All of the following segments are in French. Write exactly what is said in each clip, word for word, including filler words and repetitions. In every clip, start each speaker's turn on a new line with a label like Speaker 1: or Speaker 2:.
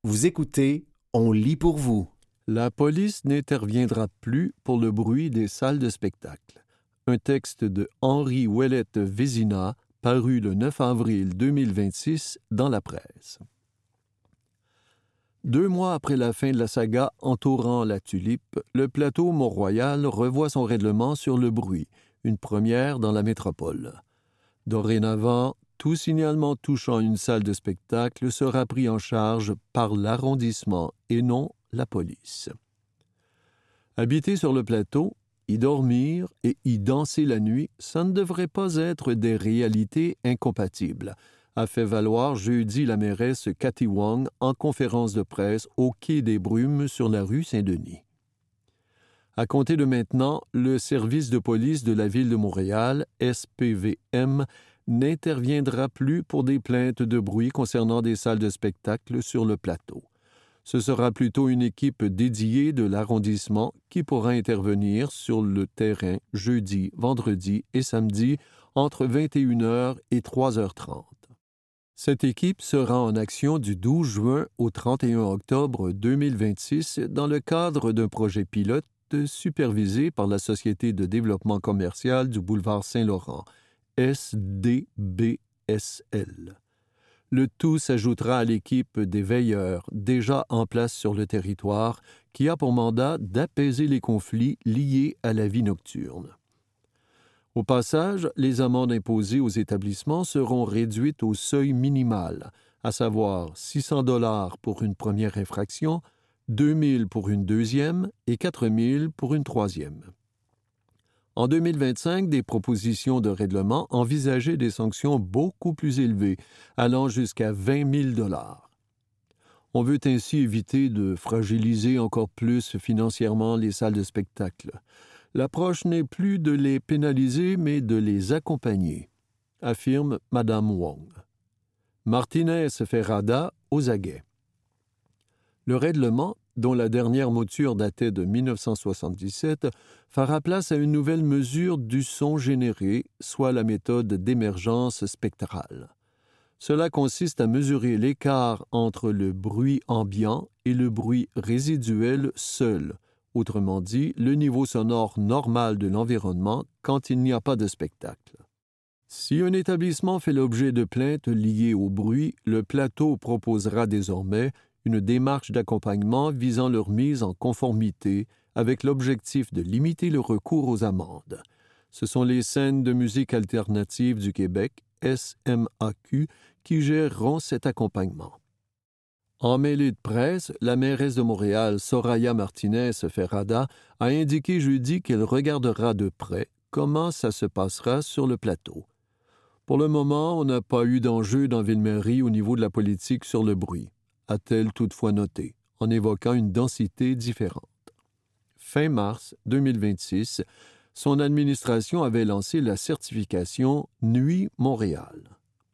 Speaker 1: Vous écoutez, on lit pour vous.
Speaker 2: La police n'interviendra plus pour le bruit des salles de spectacle. Un texte de Henri Ouellette-Vézina, paru le neuf avril deux mille vingt-six dans la presse. Deux mois après la fin de la saga entourant la Tulipe, le plateau Mont-Royal revoit son règlement sur le bruit, une première dans la métropole. Dorénavant, tout signalement touchant une salle de spectacle sera pris en charge par l'arrondissement et non la police. Habiter sur le plateau, y dormir et y danser la nuit, ça ne devrait pas être des réalités incompatibles, a fait valoir jeudi la mairesse Cathy Wong en conférence de presse au Quai des Brumes sur la rue Saint-Denis. À compter de maintenant, le service de police de la Ville de Montréal, S P V M, n'interviendra plus pour des plaintes de bruit concernant des salles de spectacle sur le plateau. Ce sera plutôt une équipe dédiée de l'arrondissement qui pourra intervenir sur le terrain jeudi, vendredi et samedi entre vingt et une heures et trois heures trente. Cette équipe sera en action du douze juin au trente et un octobre deux mille vingt-six dans le cadre d'un projet pilote supervisé par la Société de développement commercial du boulevard Saint-Laurent, S D B S L. Le tout s'ajoutera à l'équipe des veilleurs déjà en place sur le territoire qui a pour mandat d'apaiser les conflits liés à la vie nocturne. Au passage, les amendes imposées aux établissements seront réduites au seuil minimal, à savoir six cents dollars pour une première infraction, deux mille pour une deuxième et quatre mille pour une troisième. En deux mille vingt-cinq, des propositions de règlement envisageaient des sanctions beaucoup plus élevées, allant jusqu'à vingt mille dollars. On veut ainsi éviter de fragiliser encore plus financièrement les salles de spectacle. L'approche n'est plus de les pénaliser, mais de les accompagner, affirme Mme Wong. Martinez-Ferrada aux aguets. Le règlement, dont la dernière mouture datait de dix-neuf cent soixante-dix-sept, fera place à une nouvelle mesure du son généré, soit la méthode d'émergence spectrale. Cela consiste à mesurer l'écart entre le bruit ambiant et le bruit résiduel seul, autrement dit, le niveau sonore normal de l'environnement quand il n'y a pas de spectacle. Si un établissement fait l'objet de plaintes liées au bruit, le plateau proposera désormais une démarche d'accompagnement visant leur mise en conformité avec l'objectif de limiter le recours aux amendes. Ce sont les scènes de musique alternative du Québec, S M A Q, qui géreront cet accompagnement. En mêlée de presse, la mairesse de Montréal, Soraya Martinez-Ferrada, a indiqué jeudi qu'elle regardera de près comment ça se passera sur le plateau. Pour le moment, on n'a pas eu d'enjeu dans Ville-Marie au niveau de la politique sur le bruit, a-t-elle toutefois noté, en évoquant une densité différente. Fin mars deux mille vingt-six, son administration avait lancé la certification Nuit Montréal.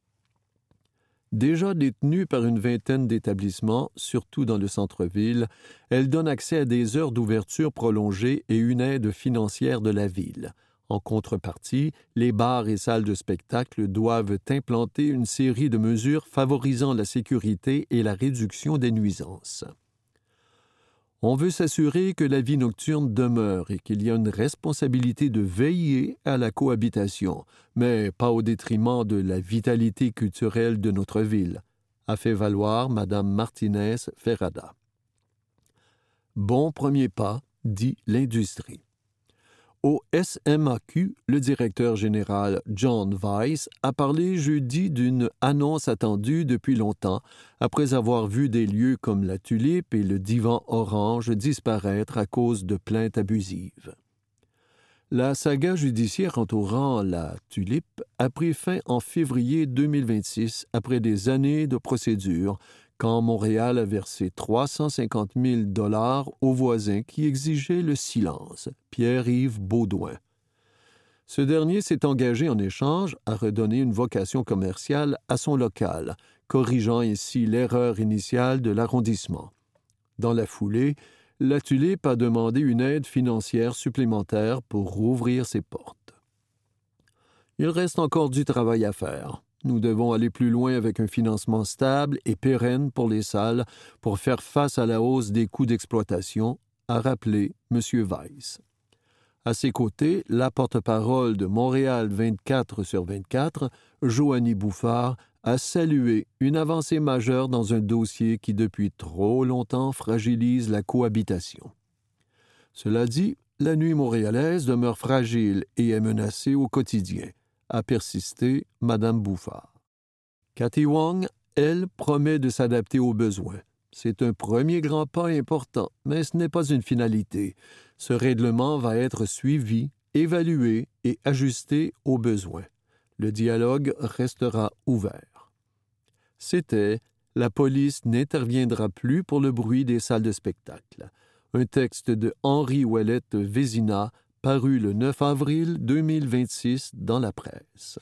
Speaker 2: Déjà détenue par une vingtaine d'établissements, surtout dans le centre-ville, elle donne accès à des heures d'ouverture prolongées et une aide financière de la ville. En contrepartie, les bars et salles de spectacle doivent implanter une série de mesures favorisant la sécurité et la réduction des nuisances. On veut s'assurer que la vie nocturne demeure et qu'il y a une responsabilité de veiller à la cohabitation, mais pas au détriment de la vitalité culturelle de notre ville, a fait valoir Mme Martinez-Ferrada. Bon premier pas, dit l'industrie. Au S M A Q, le directeur général John Weiss a parlé jeudi d'une annonce attendue depuis longtemps après avoir vu des lieux comme la Tulipe et le Divan Orange disparaître à cause de plaintes abusives. La saga judiciaire entourant la Tulipe a pris fin en février deux mille vingt-six après des années de procédure, quand Montréal a versé trois cent cinquante mille dollars aux voisins qui exigeaient le silence, Pierre-Yves Baudouin. Ce dernier s'est engagé en échange à redonner une vocation commerciale à son local, corrigeant ainsi l'erreur initiale de l'arrondissement. Dans la foulée, la Tulipe a demandé une aide financière supplémentaire pour rouvrir ses portes. Il reste encore du travail à faire, Nous devons aller plus loin avec un financement stable et pérenne pour les salles pour faire face à la hausse des coûts d'exploitation, a rappelé M. Weiss. À ses côtés, la porte-parole de Montréal vingt-quatre sur vingt-quatre, Joanie Bouffard, a salué une avancée majeure dans un dossier qui depuis trop longtemps fragilise la cohabitation. Cela dit, la nuit montréalaise demeure fragile et est menacée au quotidien, a persisté Mme Bouffard. Cathy Wong, elle, promet de s'adapter aux besoins. C'est un premier grand pas important, mais ce n'est pas une finalité. Ce règlement va être suivi, évalué et ajusté aux besoins. Le dialogue restera ouvert. C'était « La police n'interviendra plus pour le bruit des salles de spectacle », un texte de Henri Ouellette Vézina, paru le neuf avril deux mille vingt-six dans la presse.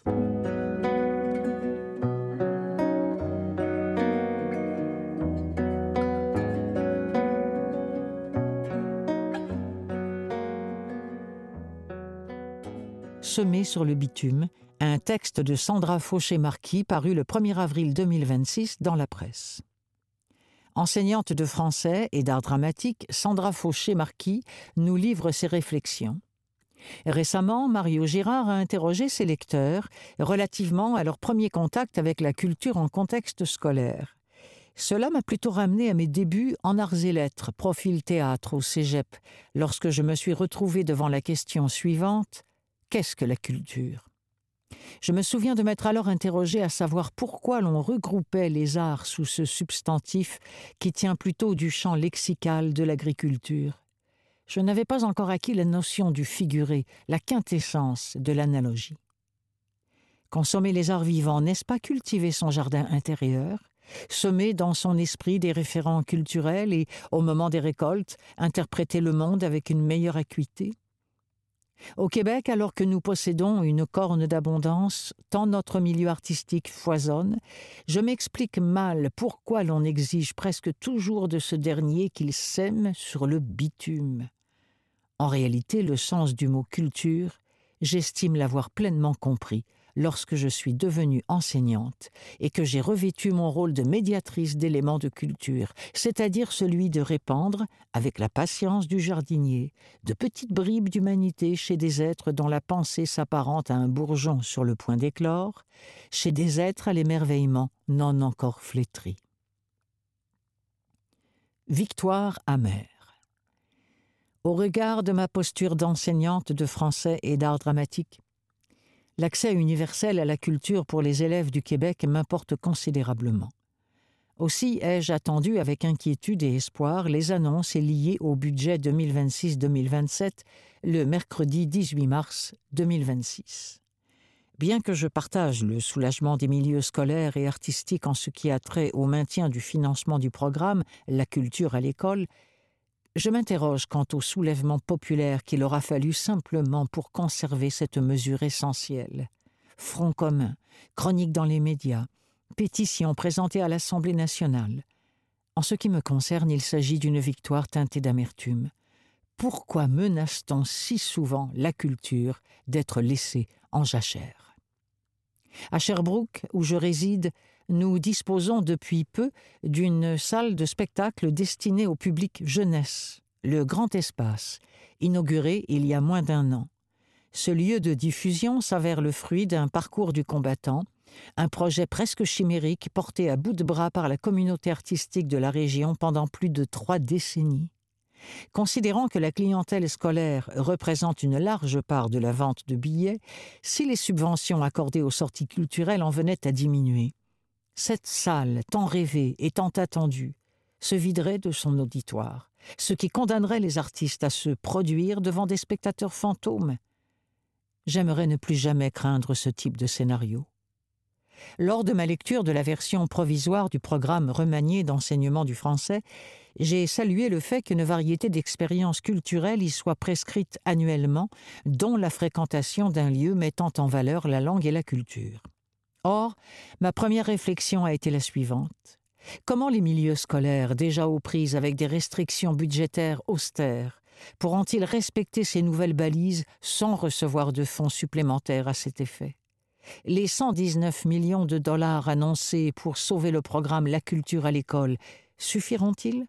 Speaker 3: Semé sur le bitume, un texte de Sandra Fauché-Marquis paru le premier avril deux mille vingt-six dans la presse. Enseignante de français et d'art dramatique, Sandra Fauché-Marquis nous livre ses réflexions. Récemment, Mario Girard a interrogé ses lecteurs relativement à leur premier contact avec la culture en contexte scolaire. Cela m'a plutôt ramené à mes débuts en arts et lettres, profil théâtre au cégep, lorsque je me suis retrouvée devant la question suivante: qu'est-ce que la culture ? Je me souviens de m'être alors interrogé à savoir pourquoi l'on regroupait les arts sous ce substantif qui tient plutôt du champ lexical de l'agriculture. Je n'avais pas encore acquis la notion du figuré, la quintessence de l'analogie. Consommer les arts vivants, n'est-ce pas cultiver son jardin intérieur, semer dans son esprit des référents culturels et, au moment des récoltes, interpréter le monde avec une meilleure acuité ? Au Québec, alors que nous possédons une corne d'abondance, tant notre milieu artistique foisonne, je m'explique mal pourquoi l'on exige presque toujours de ce dernier qu'il sème sur le bitume. En réalité, le sens du mot « culture », j'estime l'avoir pleinement compris lorsque je suis devenue enseignante et que j'ai revêtu mon rôle de médiatrice d'éléments de culture, c'est-à-dire celui de répandre, avec la patience du jardinier, de petites bribes d'humanité chez des êtres dont la pensée s'apparente à un bourgeon sur le point d'éclore, chez des êtres à l'émerveillement non encore flétri. Victoire amère. Au regard de ma posture d'enseignante de français et d'art dramatique, l'accès universel à la culture pour les élèves du Québec m'importe considérablement. Aussi ai-je attendu avec inquiétude et espoir les annonces liées au budget deux mille vingt-six deux mille vingt-sept le mercredi dix-huit mars deux mille vingt-six. Bien que je partage le soulagement des milieux scolaires et artistiques en ce qui a trait au maintien du financement du programme « La culture à l'école », je m'interroge quant au soulèvement populaire qu'il aura fallu simplement pour conserver cette mesure essentielle. Front commun, chronique dans les médias, pétition présentée à l'Assemblée nationale. En ce qui me concerne, il s'agit d'une victoire teintée d'amertume. Pourquoi menace-t-on si souvent la culture d'être laissée en jachère ? À Sherbrooke, où je réside, nous disposons depuis peu d'une salle de spectacle destinée au public jeunesse, le Grand Espace, inauguré il y a moins d'un an. Ce lieu de diffusion s'avère le fruit d'un parcours du combattant, un projet presque chimérique porté à bout de bras par la communauté artistique de la région pendant plus de trois décennies. Considérant que la clientèle scolaire représente une large part de la vente de billets, si les subventions accordées aux sorties culturelles en venaient à diminuer, cette salle, tant rêvée et tant attendue, se viderait de son auditoire, ce qui condamnerait les artistes à se produire devant des spectateurs fantômes. J'aimerais ne plus jamais craindre ce type de scénario. Lors de ma lecture de la version provisoire du programme remanié d'enseignement du français, j'ai salué le fait qu'une variété d'expériences culturelles y soit prescrite annuellement, dont la fréquentation d'un lieu mettant en valeur la langue et la culture. Or, ma première réflexion a été la suivante. Comment les milieux scolaires, déjà aux prises avec des restrictions budgétaires austères, pourront-ils respecter ces nouvelles balises sans recevoir de fonds supplémentaires à cet effet ? Les cent dix-neuf millions de dollars annoncés pour sauver le programme La culture à l'école suffiront-ils?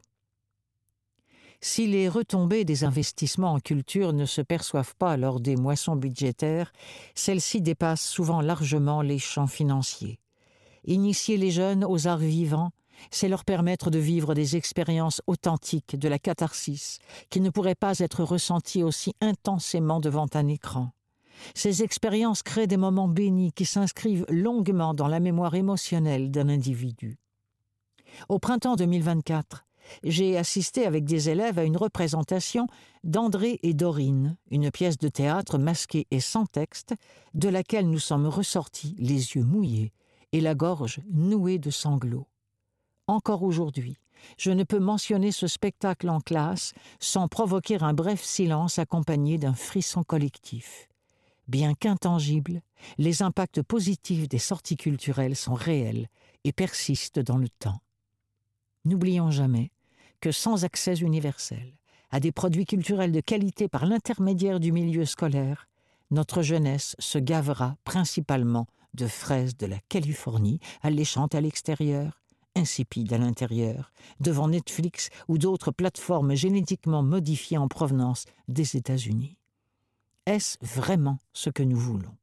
Speaker 3: Si les retombées des investissements en culture ne se perçoivent pas lors des moissons budgétaires, celles-ci dépassent souvent largement les champs financiers. Initier les jeunes aux arts vivants, c'est leur permettre de vivre des expériences authentiques de la catharsis qui ne pourraient pas être ressenties aussi intensément devant un écran. Ces expériences créent des moments bénis qui s'inscrivent longuement dans la mémoire émotionnelle d'un individu. Au printemps deux mille vingt-quatre, j'ai assisté avec des élèves à une représentation d'André et Dorine, une pièce de théâtre masquée et sans texte, de laquelle nous sommes ressortis les yeux mouillés et la gorge nouée de sanglots. Encore aujourd'hui, je ne peux mentionner ce spectacle en classe sans provoquer un bref silence accompagné d'un frisson collectif. Bien qu'intangibles, les impacts positifs des sorties culturelles sont réels et persistent dans le temps. N'oublions jamais que sans accès universel à des produits culturels de qualité par l'intermédiaire du milieu scolaire, notre jeunesse se gavera principalement de fraises de la Californie, alléchantes à l'extérieur, insipides à l'intérieur, devant Netflix ou d'autres plateformes génétiquement modifiées en provenance des États-Unis. Est-ce vraiment ce que nous voulons?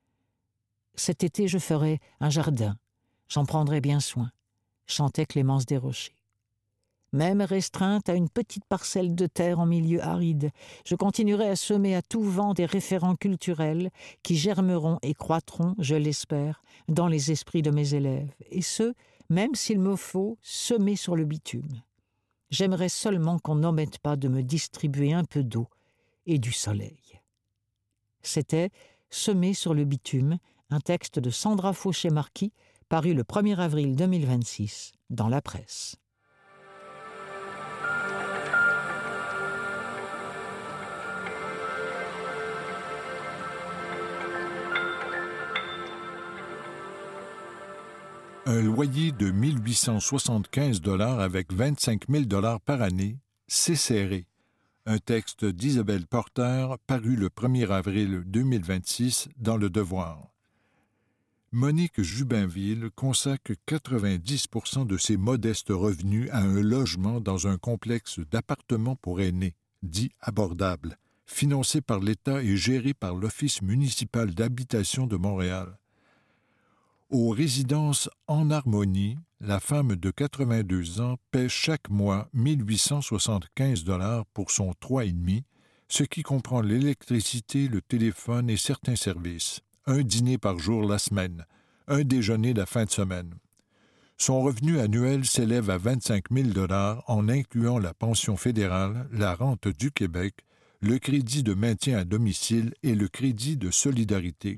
Speaker 3: Cet été, je ferai un jardin. J'en prendrai bien soin, chantait Clémence Desrochers. Même restreinte à une petite parcelle de terre en milieu aride, je continuerai à semer à tout vent des référents culturels qui germeront et croîtront, je l'espère, dans les esprits de mes élèves, et ce, même s'il me faut semer sur le bitume. J'aimerais seulement qu'on n'omette pas de me distribuer un peu d'eau et du soleil. C'était « Semer sur le bitume », un texte de Sandra Fauché-Marquis, paru le premier avril deux mille vingt-six dans la presse.
Speaker 4: Un loyer de mille huit cent soixante-quinze dollars avec vingt-cinq mille dollars par année, c'est serré. Un texte d'Isabelle Porter paru le premier avril deux mille vingt-six dans Le Devoir. Monique Jubinville consacre quatre-vingt-dix pour cent de ses modestes revenus à un logement dans un complexe d'appartements pour aînés, dit abordable, financé par l'État et géré par l'Office municipal d'habitation de Montréal. Aux résidences En Harmonie, la femme de quatre-vingt-deux ans paie chaque mois mille huit cent soixante-quinze dollars pour son trois virgule cinq, ce qui comprend l'électricité, le téléphone et certains services, un dîner par jour la semaine, un déjeuner la fin de semaine. Son revenu annuel s'élève à vingt-cinq mille dollars en incluant la pension fédérale, la rente du Québec, le crédit de maintien à domicile et le crédit de solidarité.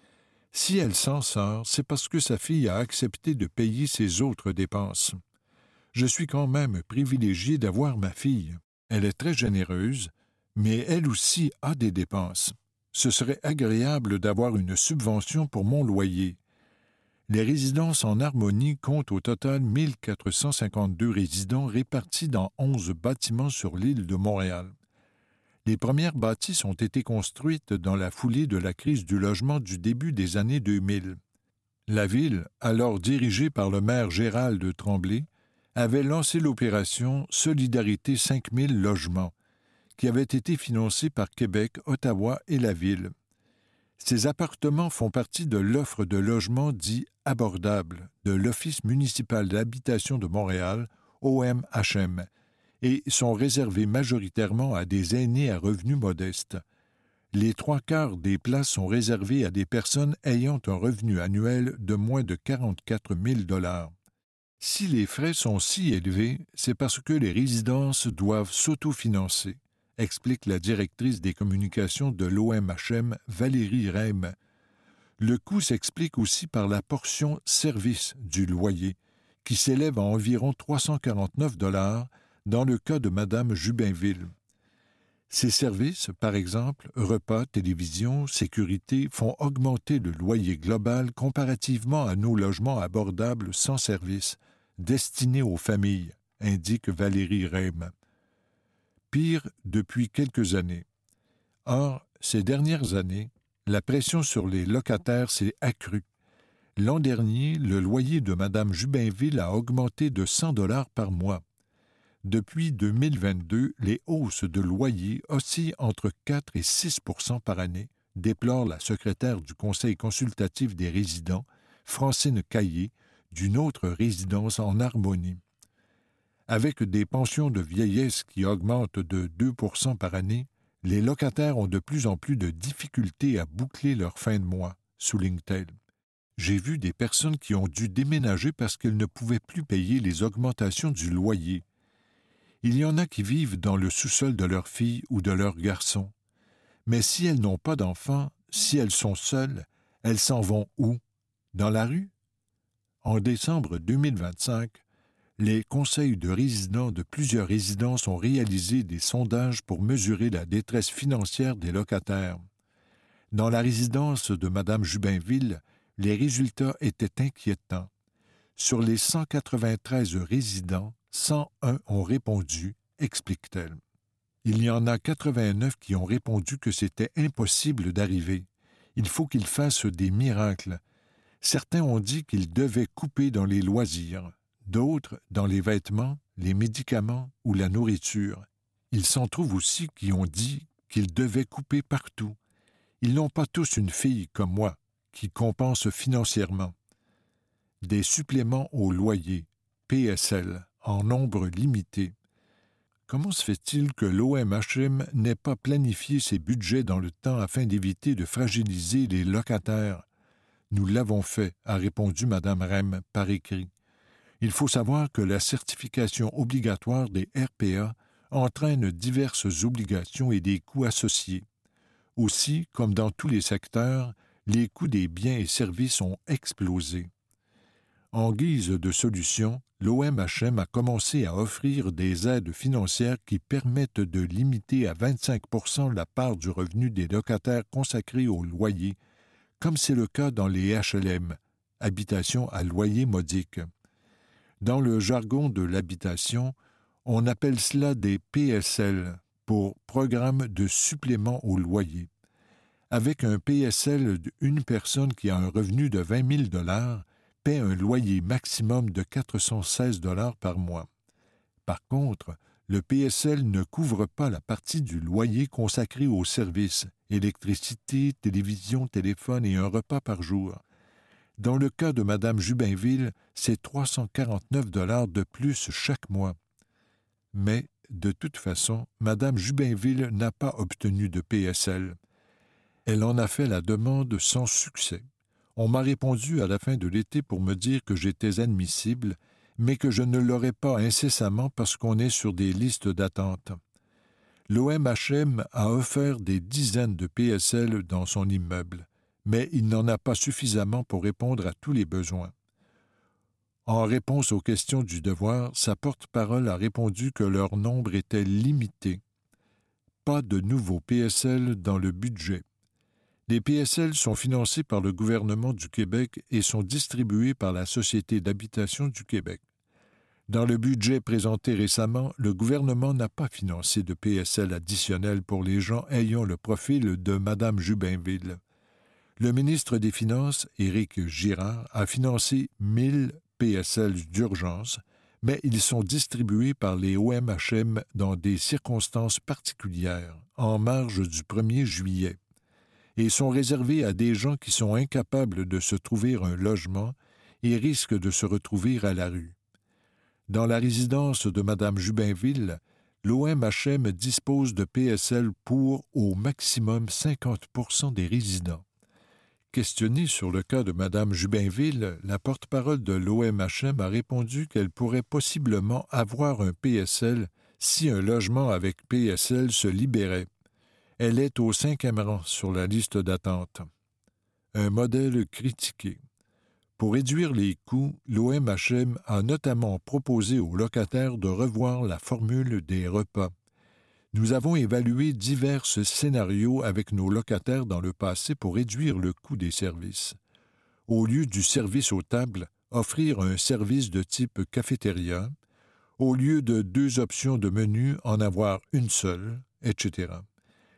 Speaker 4: Si elle s'en sort, c'est parce que sa fille a accepté de payer ses autres dépenses. Je suis quand même privilégié d'avoir ma fille. Elle est très généreuse, mais elle aussi a des dépenses. Ce serait agréable d'avoir une subvention pour mon loyer. Les résidences En Harmonie comptent au total mille quatre cent cinquante-deux résidents répartis dans onze bâtiments sur l'île de Montréal. Les premières bâtisses ont été construites dans la foulée de la crise du logement du début des années deux mille. La ville, alors dirigée par le maire Gérald Tremblay, avait lancé l'opération Solidarité cinq mille logements, qui avait été financée par Québec, Ottawa et la ville. Ces appartements font partie de l'offre de logements dit abordable de l'Office municipal d'habitation de Montréal, O M H M, et sont réservés majoritairement à des aînés à revenus modestes. Les trois quarts des places sont réservées à des personnes ayant un revenu annuel de moins de quarante-quatre mille dollars. Si les frais sont si élevés, c'est parce que les résidences doivent s'autofinancer, explique la directrice des communications de l'O M H M, Valérie Reim. Le coût s'explique aussi par la portion service du loyer, qui s'élève à environ trois cent quarante-neuf dollars dans le cas de Madame Jubinville. Ces services, par exemple, repas, télévision, sécurité, font augmenter le loyer global comparativement à nos logements abordables sans service, destinés aux familles, indique Valérie Reim. Pire depuis quelques années. Or, ces dernières années, la pression sur les locataires s'est accrue. L'an dernier, le loyer de Mme Jubinville a augmenté de cent dollars par mois. Depuis deux mille vingt-deux, les hausses de loyer oscillent entre quatre et six pour cent par année, déplore la secrétaire du Conseil consultatif des résidents, Francine Caillé, d'une autre résidence en Harmonie. Avec des pensions de vieillesse qui augmentent de deux pour cent par année, les locataires ont de plus en plus de difficultés à boucler leur fin de mois, souligne-t-elle. J'ai vu des personnes qui ont dû déménager parce qu'elles ne pouvaient plus payer les augmentations du loyer. Il y en a qui vivent dans le sous-sol de leur fille ou de leur garçon. Mais si elles n'ont pas d'enfants, si elles sont seules, elles s'en vont où? Dans la rue? En décembre deux mille vingt-cinq, les conseils de résidents de plusieurs résidences ont réalisé des sondages pour mesurer la détresse financière des locataires. Dans la résidence de Mme Jubinville, les résultats étaient inquiétants. Sur les cent quatre-vingt-treize résidents, cent un ont répondu, explique-t-elle. Il y en a quatre-vingt-neuf qui ont répondu que c'était impossible d'arriver. Il faut qu'ils fassent des miracles. Certains ont dit qu'ils devaient couper dans les loisirs, d'autres dans les vêtements, les médicaments ou la nourriture. Il s'en trouve aussi qui ont dit qu'ils devaient couper partout. Ils n'ont pas tous une fille comme moi, qui compense financièrement. Des suppléments au loyer, P S L, en nombre limité. Comment se fait-il que l'O M H M n'ait pas planifié ses budgets dans le temps afin d'éviter de fragiliser les locataires? Nous l'avons fait, a répondu Mme Rem par écrit. Il faut savoir que la certification obligatoire des R P A entraîne diverses obligations et des coûts associés. Aussi, comme dans tous les secteurs, les coûts des biens et services ont explosé. En guise de solution, l'O M H M a commencé à offrir des aides financières qui permettent de limiter à vingt-cinq pour cent la part du revenu des locataires consacrée au loyer, comme c'est le cas dans les H L M, habitations à loyer modique. Dans le jargon de l'habitation, on appelle cela des P S L, pour Programme de supplément au loyer. Avec un P S L, une personne qui a un revenu de vingt mille dollars paie un loyer maximum de quatre cent seize dollars par mois. Par contre, le P S L ne couvre pas la partie du loyer consacrée aux services, électricité, télévision, téléphone et un repas par jour. Dans le cas de Mme Jubinville, c'est trois cent quarante-neuf dollars de plus chaque mois. Mais, de toute façon, Mme Jubinville n'a pas obtenu de P S L. Elle en a fait la demande sans succès. On m'a répondu à la fin de l'été pour me dire que j'étais admissible, mais que je ne l'aurais pas incessamment parce qu'on est sur des listes d'attente. L'O M H M a offert des dizaines de P S L dans son immeuble, mais il n'en a pas suffisamment pour répondre à tous les besoins. En réponse aux questions du devoir, sa porte-parole a répondu que leur nombre était limité. Pas de nouveaux P S L dans le budget. Les P S L sont financés par le gouvernement du Québec et sont distribués par la Société d'habitation du Québec. Dans le budget présenté récemment, le gouvernement n'a pas financé de P S L additionnel pour les gens ayant le profil de Mme Jubinville. Le ministre des Finances, Éric Girard, a financé mille P S L d'urgence, mais ils sont distribués par les O M H M dans des circonstances particulières, en marge du premier juillet, et sont réservés à des gens qui sont incapables de se trouver un logement et risquent de se retrouver à la rue. Dans la résidence de Mme Jubinville, l'O M H M dispose de P S L pour au maximum cinquante pour cent des résidents. Questionnée sur le cas de Mme Jubinville, la porte-parole de l'O M H M a répondu qu'elle pourrait possiblement avoir un P S L si un logement avec P S L se libérait. Elle est au cinquième rang sur la liste d'attente. Un modèle critiqué. Pour réduire les coûts, l'O M H M a notamment proposé aux locataires de revoir la formule des repas. Nous avons évalué divers scénarios avec nos locataires dans le passé pour réduire le coût des services. Au lieu du service aux tables, offrir un service de type cafétéria. Au lieu de deux options de menu, en avoir une seule, et cetera.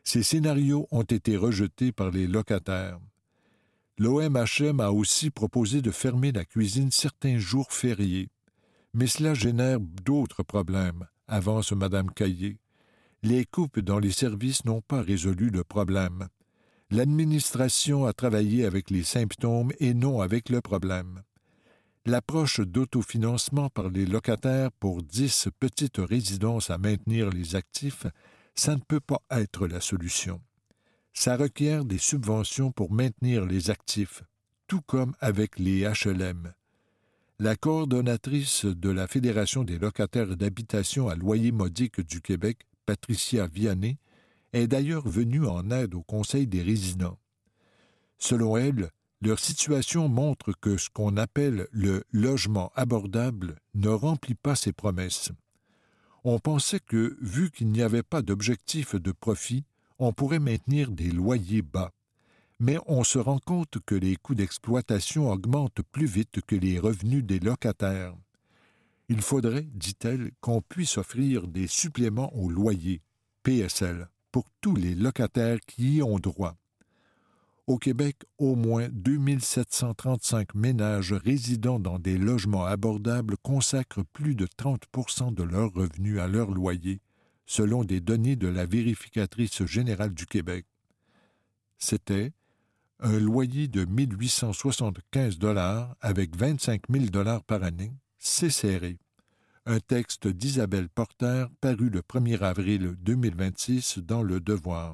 Speaker 4: Ces scénarios ont été rejetés par les locataires. L'O M H M a aussi proposé de fermer la cuisine certains jours fériés. Mais cela génère d'autres problèmes, avance Mme Caillé. Les coupes dans les services n'ont pas résolu le problème. L'administration a travaillé avec les symptômes et non avec le problème. L'approche d'autofinancement par les locataires pour dix petites résidences à maintenir les actifs, ça ne peut pas être la solution. Ça requiert des subventions pour maintenir les actifs, tout comme avec les H L M. La coordonnatrice de la Fédération des locataires d'habitation à loyer modique du Québec, Patricia Vianney, est d'ailleurs venue en aide au Conseil des résidents. Selon elle, leur situation montre que ce qu'on appelle le logement abordable ne remplit pas ses promesses. On pensait que, vu qu'il n'y avait pas d'objectif de profit, on pourrait maintenir des loyers bas. Mais on se rend compte que les coûts d'exploitation augmentent plus vite que les revenus des locataires. Il faudrait, dit-elle, qu'on puisse offrir des suppléments au loyer, P S L, pour tous les locataires qui y ont droit. Au Québec, au moins deux mille sept cent trente-cinq ménages résidant dans des logements abordables consacrent plus de trente pour cent de leurs revenus à leur loyer, selon des données de la vérificatrice générale du Québec. C'était un loyer de mille huit cent soixante-quinze dollars avec vingt-cinq mille dollars par année, c'est serré. Un texte d'Isabelle Porter paru le premier avril deux mille vingt-six dans Le Devoir.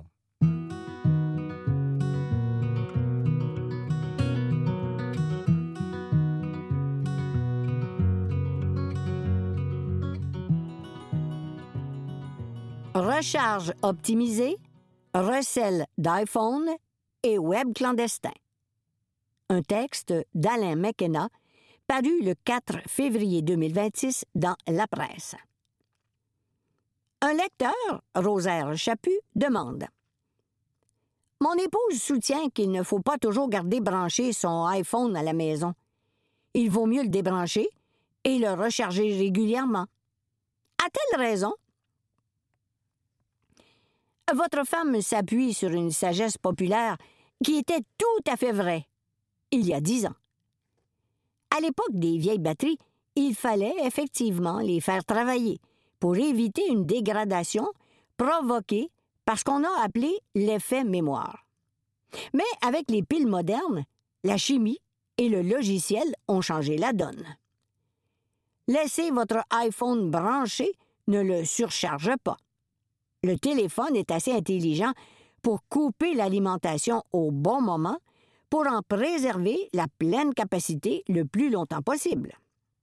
Speaker 5: Recharge optimisée, recel d'iPhone et web clandestin. Un texte d'Alain McKenna, paru le quatre février deux mille vingt-six dans La Presse. Un lecteur, Rosaire Chaput, demande « Mon épouse soutient qu'il ne faut pas toujours garder branché son iPhone à la maison. Il vaut mieux le débrancher et le recharger régulièrement. A-t-elle raison? » Votre femme s'appuie sur une sagesse populaire qui était tout à fait vraie, il y a dix ans. À l'époque des vieilles batteries, il fallait effectivement les faire travailler pour éviter une dégradation provoquée par ce qu'on a appelé l'effet mémoire. Mais avec les piles modernes, la chimie et le logiciel ont changé la donne. Laissez votre iPhone branché ne le surcharge pas. Le téléphone est assez intelligent pour couper l'alimentation au bon moment pour en préserver la pleine capacité le plus longtemps possible.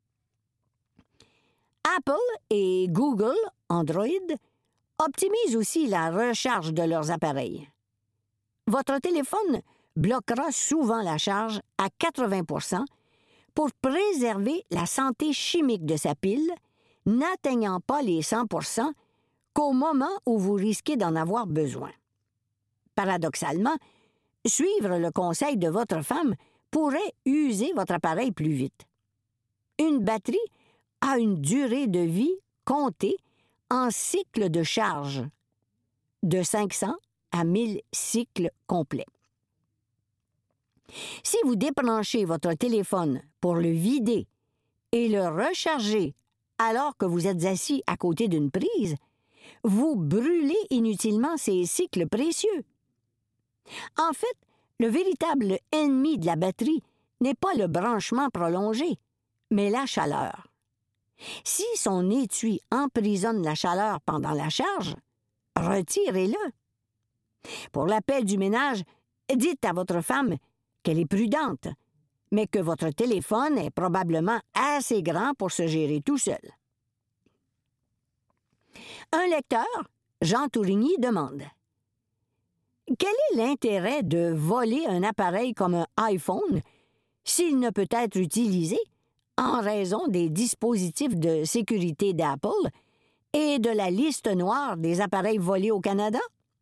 Speaker 5: Apple et Google Android optimisent aussi la recharge de leurs appareils. Votre téléphone bloquera souvent la charge à quatre-vingts pour cent pour préserver la santé chimique de sa pile, n'atteignant pas les cent pour cent qu'au moment où vous risquez d'en avoir besoin. Paradoxalement, suivre le conseil de votre femme pourrait user votre appareil plus vite. Une batterie a une durée de vie comptée en cycles de charge, de cinq cents à mille cycles complets. Si vous débranchez votre téléphone pour le vider et le recharger alors que vous êtes assis à côté d'une prise, vous brûlez inutilement ces cycles précieux. En fait, le véritable ennemi de la batterie n'est pas le branchement prolongé, mais la chaleur. Si son étui emprisonne la chaleur pendant la charge, retirez-le. Pour la paix du ménage, dites à votre femme qu'elle est prudente, mais que votre téléphone est probablement assez grand pour se gérer tout seul. Un lecteur, Jean Tourigny, demande « Quel est l'intérêt de voler un appareil comme un iPhone s'il ne peut être utilisé en raison des dispositifs de sécurité d'Apple et de la liste noire des appareils volés au Canada?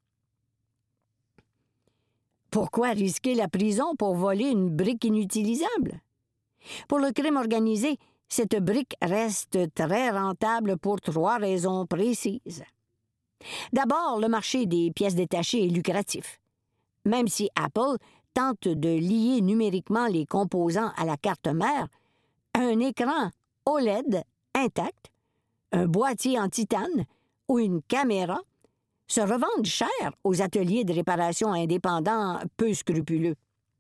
Speaker 5: Pourquoi risquer la prison pour voler une brique inutilisable? Pour le crime organisé, cette brique reste très rentable pour trois raisons précises. D'abord, le marché des pièces détachées est lucratif. Même si Apple tente de lier numériquement les composants à la carte mère, un écran O L E D intact, un boîtier en titane ou une caméra se revendent cher aux ateliers de réparation indépendants peu scrupuleux.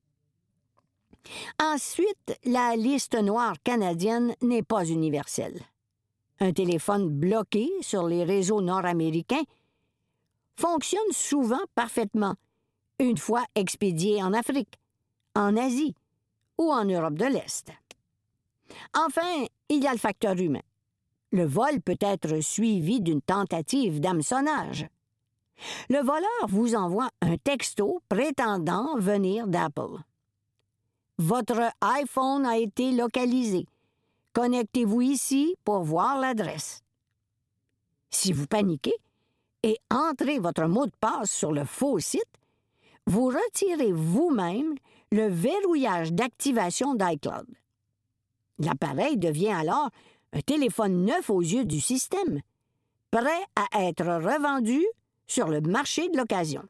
Speaker 5: Ensuite, la liste noire canadienne n'est pas universelle. Un téléphone bloqué sur les réseaux nord-américains fonctionne souvent parfaitement, une fois expédié en Afrique, en Asie ou en Europe de l'Est. Enfin, il y a le facteur humain. Le vol peut être suivi d'une tentative d'hameçonnage. Le voleur vous envoie un texto prétendant venir d'Apple. Votre iPhone a été localisé. Connectez-vous ici pour voir l'adresse. Si vous paniquez et entrez votre mot de passe sur le faux site, vous retirez vous-même le verrouillage d'activation d'iCloud. L'appareil devient alors un téléphone neuf aux yeux du système, prêt à être revendu sur le marché de l'occasion.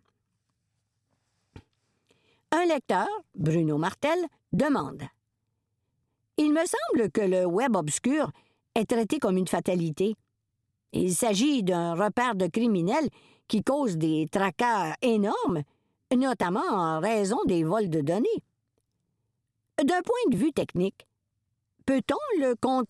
Speaker 5: Un lecteur, Bruno Martel, demande « Il me semble que le web obscur est traité comme une fatalité. Il s'agit d'un repère de criminels qui cause des tracas énormes, notamment en raison des vols de données. D'un point de vue technique, peut-on le contrer? »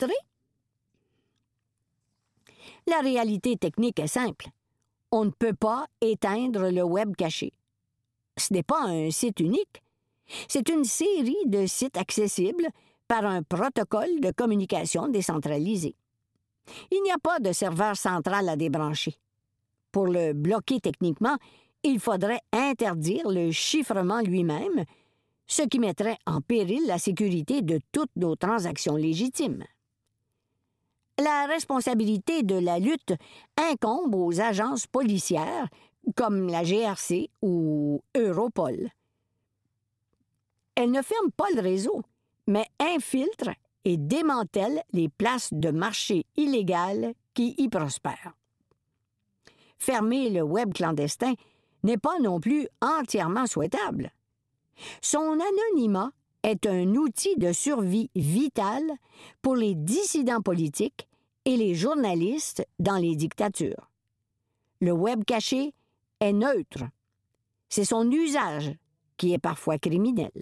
Speaker 5: La réalité technique est simple. On ne peut pas éteindre le web caché. Ce n'est pas un site unique. C'est une série de sites accessibles par un protocole de communication décentralisé. Il n'y a pas de serveur central à débrancher. Pour le bloquer techniquement, il faudrait interdire le chiffrement lui-même, ce qui mettrait en péril la sécurité de toutes nos transactions légitimes. La responsabilité de la lutte incombe aux agences policières comme la G R C ou Europol. Elles ne ferment pas le réseau, mais infiltrent et démantèlent les places de marché illégales qui y prospèrent. Fermer le web clandestin n'est pas non plus entièrement souhaitable. Son anonymat est un outil de survie vital pour les dissidents politiques et les journalistes dans les dictatures. Le web caché est neutre. C'est son usage qui est parfois criminel.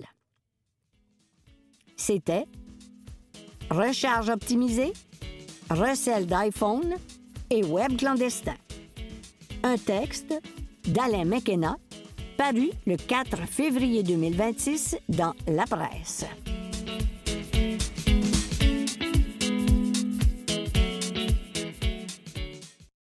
Speaker 5: C'était Recharge optimisée, recel d'iPhone et web clandestin. Un texte d'Alain McKenna paru le quatre février deux mille vingt-six dans La Presse.